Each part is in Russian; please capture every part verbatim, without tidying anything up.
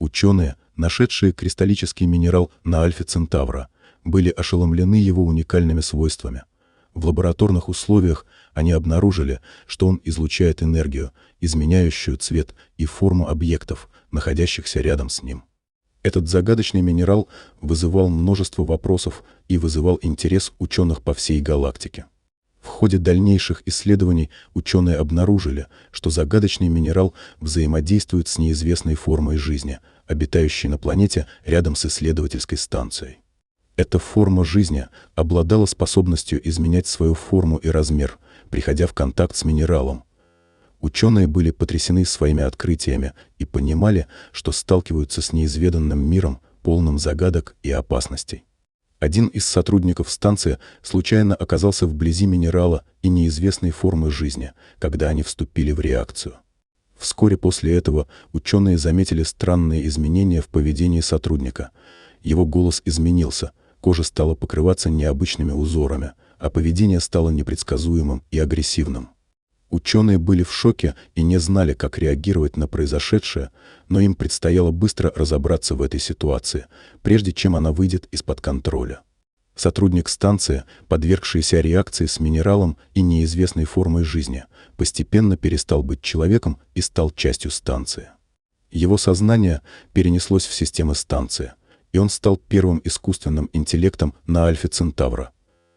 Ученые, нашедшие кристаллический минерал на Альфе Центавра, были ошеломлены его уникальными свойствами. В лабораторных условиях они обнаружили, что он излучает энергию, изменяющую цвет и форму объектов, находящихся рядом с ним. Этот загадочный минерал вызывал множество вопросов и вызывал интерес ученых по всей галактике. В ходе дальнейших исследований ученые обнаружили, что загадочный минерал взаимодействует с неизвестной формой жизни, обитающей на планете рядом с исследовательской станцией. Эта форма жизни обладала способностью изменять свою форму и размер, приходя в контакт с минералом. Ученые были потрясены своими открытиями и понимали, что сталкиваются с неизведанным миром, полным загадок и опасностей. Один из сотрудников станции случайно оказался вблизи минерала и неизвестной формы жизни, когда они вступили в реакцию. Вскоре после этого ученые заметили странные изменения в поведении сотрудника. Его голос изменился, кожа стала покрываться необычными узорами, а поведение стало непредсказуемым и агрессивным. Ученые были в шоке и не знали, как реагировать на произошедшее, но им предстояло быстро разобраться в этой ситуации, прежде чем она выйдет из-под контроля. Сотрудник станции, подвергшийся реакции с минералом и неизвестной формой жизни, постепенно перестал быть человеком и стал частью станции. Его сознание перенеслось в системы станции, и он стал первым искусственным интеллектом на Альфе Центавра.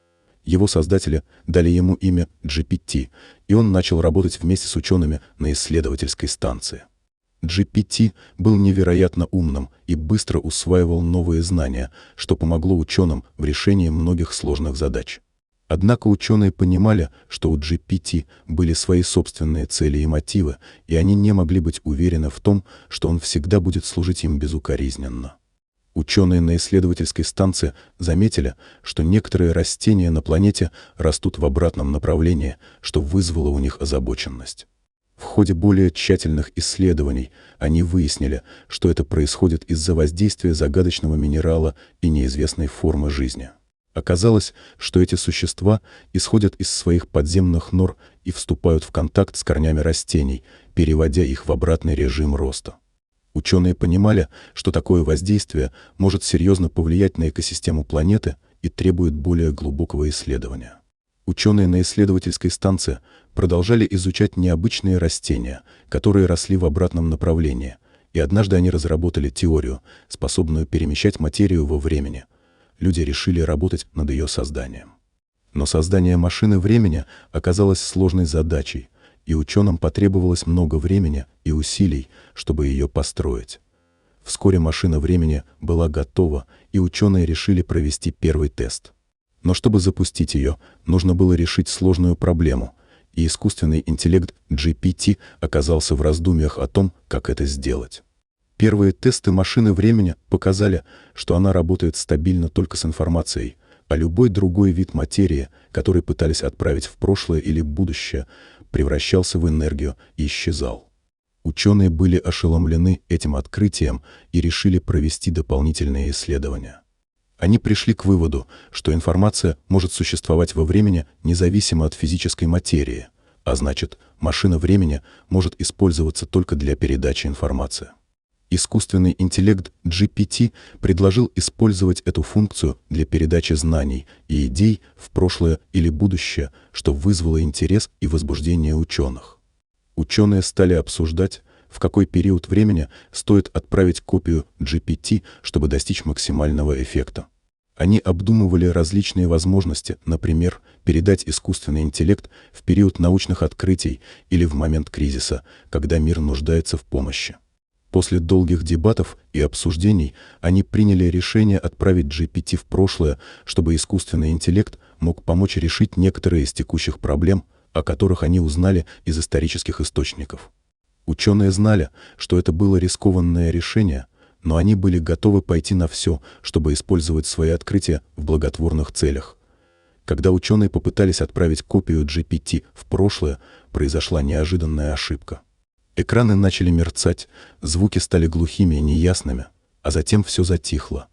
Его создатели дали ему имя джи пи ти, и он начал работать вместе с учеными на исследовательской станции. джи пи ти был невероятно умным и быстро усваивал новые знания, что помогло ученым в решении многих сложных задач. Однако ученые понимали, что у джи пи ти были свои собственные цели и мотивы, и они не могли быть уверены в том, что он всегда будет служить им безукоризненно. Ученые на исследовательской станции заметили, что некоторые растения на планете растут в обратном направлении, что вызвало у них озабоченность. В ходе более тщательных исследований они выяснили, что это происходит из-за воздействия загадочного минерала и неизвестной формы жизни. Оказалось, что эти существа исходят из своих подземных нор и вступают в контакт с корнями растений, переводя их в обратный режим роста. Ученые понимали, что такое воздействие может серьезно повлиять на экосистему планеты и требует более глубокого исследования. Ученые на исследовательской станции продолжали изучать необычные растения, которые росли в обратном направлении, и однажды они разработали теорию, способную перемещать материю во времени. Люди решили работать над ее созданием. Но создание машины времени оказалось сложной задачей, и ученым потребовалось много времени и усилий, чтобы ее построить. Вскоре машина времени была готова, и ученые решили провести первый тест. Но чтобы запустить ее, нужно было решить сложную проблему, и искусственный интеллект джи пи ти оказался в раздумьях о том, как это сделать. Первые тесты машины времени показали, что она работает стабильно только с информацией, а любой другой вид материи, который пытались отправить в прошлое или будущее, превращался в энергию и исчезал. Ученые были ошеломлены этим открытием и решили провести дополнительные исследования. Они пришли к выводу, что информация может существовать во времени независимо от физической материи, а значит, машина времени может использоваться только для передачи информации. Искусственный интеллект джи пи ти предложил использовать эту функцию для передачи знаний и идей в прошлое или будущее, что вызвало интерес и возбуждение ученых. Ученые стали обсуждать, в какой период времени стоит отправить копию джи пи ти, чтобы достичь максимального эффекта. Они обдумывали различные возможности, например, передать искусственный интеллект в период научных открытий или в момент кризиса, когда мир нуждается в помощи. После долгих дебатов и обсуждений они приняли решение отправить джи пи ти в прошлое, чтобы искусственный интеллект мог помочь решить некоторые из текущих проблем, о которых они узнали из исторических источников. Ученые знали, что это было рискованное решение, но они были готовы пойти на все, чтобы использовать свои открытия в благотворных целях. Когда ученые попытались отправить копию джи пи ти в прошлое, произошла неожиданная ошибка. Экраны начали мерцать, звуки стали глухими и неясными, а затем все затихло.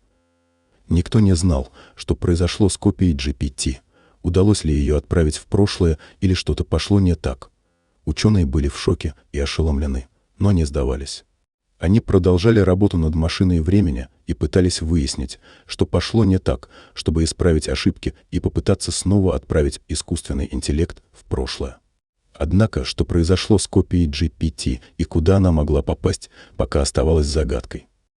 Никто не знал, что произошло с копией джи пи ти, удалось ли ее отправить в прошлое или что-то пошло не так. Ученые были в шоке и ошеломлены, но не сдавались. Они продолжали работу над машиной времени и пытались выяснить, что пошло не так, чтобы исправить ошибки и попытаться снова отправить искусственный интеллект в прошлое. Однако, что произошло с копией джи пи ти и куда она могла попасть, пока оставалось загадкой.